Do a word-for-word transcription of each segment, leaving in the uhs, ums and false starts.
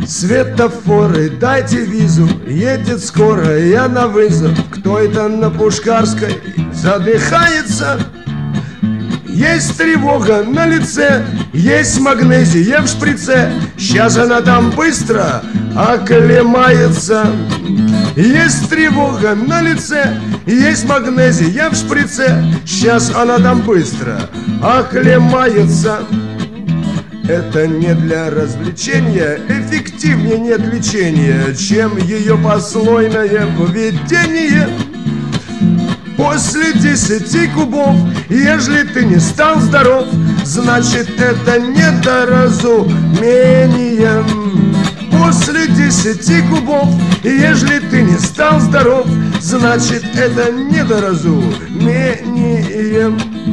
Светофоры, дайте визу, едет скоро, я на вызов. Кто это на Пушкарской задыхается? Есть тревога на лице, есть магнезия в шприце. Сейчас она там быстро оклемается. Есть тревога на лице, есть магнезия в шприце. Сейчас она там быстро оклемается. Это не для развлечения, эффективнее нет лечения, чем ее послойное поведение. После десяти кубов, ежели ты не стал здоров, значит это недоразумение. После десяти кубов, ежели ты не стал здоров, значит это недоразумение.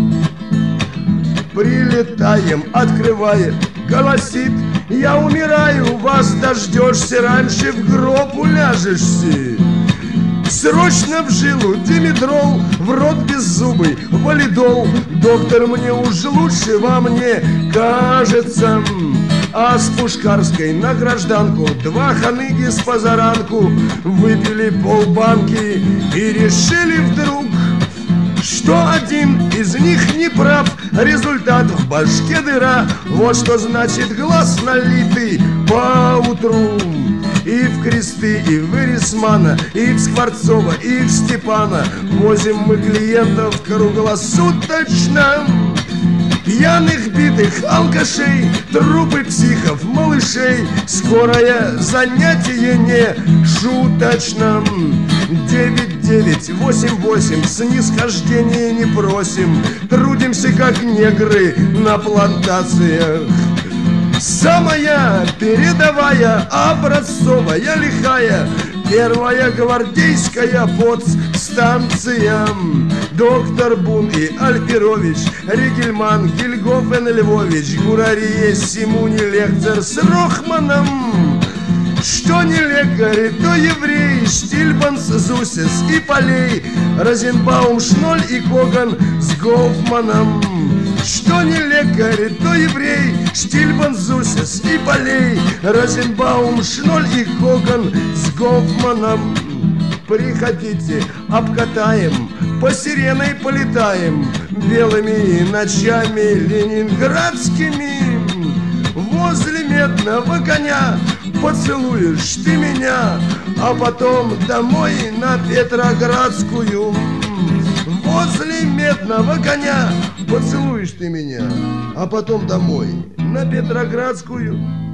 Прилетаем, открывает, голосит: я умираю, вас дождешься, раньше в гроб уляжешься. Срочно в жилу димедрол, в рот беззубый валидол. Доктор, мне уж лучше, во мне кажется. А с Пушкарской на гражданку два ханыги с позаранку выпили полбанки и решили вдруг, что один из них не прав. Результат: в башке дыра. Вот что значит глаз налитый поутру. И в Кресты, и в Эрисмана, и в Скворцова, и в Степана возим мы клиентов круглосуточно. Пьяных, битых, алкашей, трупы психов, малышей. Скорое занятие не шуточно. Девять девять восемь восемь, снисхождения не просим. Трудимся как негры на плантациях. Самая передовая, образцовая, лихая, первая гвардейская подстанция. Доктор Бун и Альперович, Ригельман, Гильгофен, Львович, Гурарие, Симуни, Лехцер с Рохманом. Что не лекарь, то еврей, Штильбанс, Зусис и Полей, Розенбаум, Шноль и Коган с Гофманом. Что не лекарь, то еврей, Штильбан, Зусис и Полей, Розенбаум, Шноль и Коган с Гофманом. Приходите, обкатаем, по сиреной полетаем, белыми ночами ленинградскими. Возле медного коня поцелуешь ты меня, а потом домой на Петроградскую. Возле медного коня поцелуешь ты меня, а потом домой на Петроградскую.